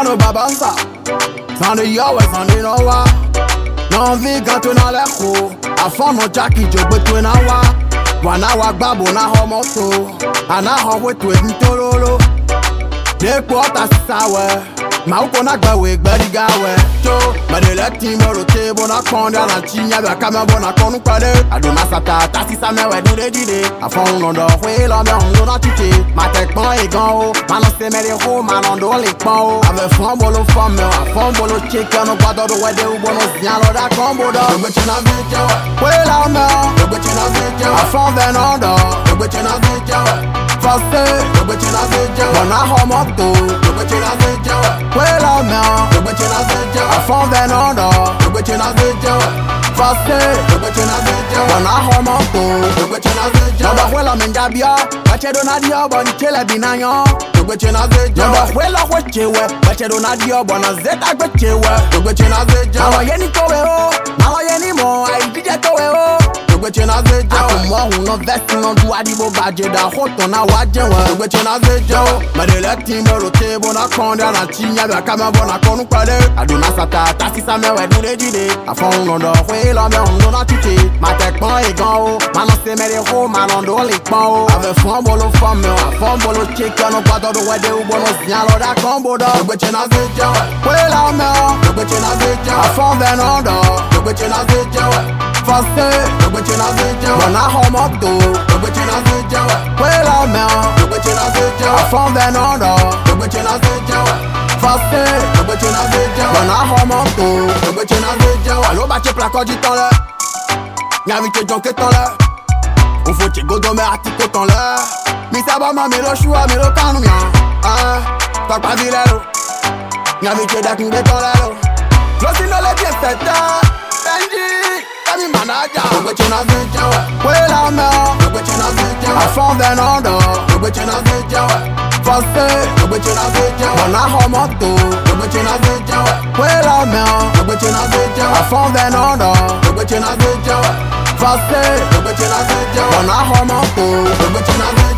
no babanza. Sunday yawe, Sunday no wa. Non vi gato na leko. Afon no jackie jogbe tu na wa. Wana wa gbabo na ho moto. Ana ho wetu ntololo. Depo ta sawe. Ma uko na gbawe gbadiga we. To, made le team rote bona konda na chinya ba kama bona konu pale. Adona sata tasi sa me we do de dide. Afon no do we lo me on na titi. Ma tek pon e gan o. Ma no se me de ho ma no do le pon o. Ave fon bolo fon me, afon bolo chicken no kwado do we de u bono zian lo da combo do. Gbe china video. We la me. Gbe china video. Afon ve no do. Gbe china video. Faste. Gbe china video. Bona ho moto. Gbe china video. Quella mea, dove c'è la sveglia, a fond venendo, dove c'è la sveglia, faste, dove c'è la sveglia, buona homoto, dove c'è la sveglia, non da quella mengiabia, ma c'è una dio, buoni c'è la binagno, dove c'è la sveglia, non da quella c'è we, ma c'è una dio, buona zeta c'è we, dove c'è la sveglia, ma yeni toveo, ma yeni mo, ai DJ toveo, dove c'è la sveglia, mo uno vesti non tu adibo baje da hoto na waje we, dove c'è la sveglia, ma delle timbo lo te bona konda na chinya ba kama bona konu pale. Adona sata tasi sa me we do de dide. Afon no do we lo me on do na titi. Ma tek pon e gan o. Ma no se me de ho ma no do le pon o. Ave fon bolo fon me, afon bolo chicken no kwado do we de u bono zian lo da combo do. Gbe chena zeja we la me o. Gbe chena zeja afon venando. Gbe chena zeja we faste. Gbe chena zeja bona homoto. Gbe chena zeja we la me o. Gbe chena zeja afon venando. Gbe chena zeja we faste, dove c'è una sveglia, buona homoto, dove c'è una sveglia, allo bace placo di tole, mi avete gioche tole, un foce godo me attiko tole, mi sabama me lo shua me lo kanu mia, tok pa vilero, mi avete da king de tolero, closing no le pièce Benji, mi manager, dove c'è una sveglia, quella me, dove c'è una sveglia, a fond venando, dove c'è una sveglia, faste, dove c'è una sveglia, buona homoto, dove c'è una sveglia, quella mea, dove c'è una sveglia, a fond venando, dove c'è una sveglia, faste, dove c'è una sveglia, buona homoto, dove c'è una sveglia.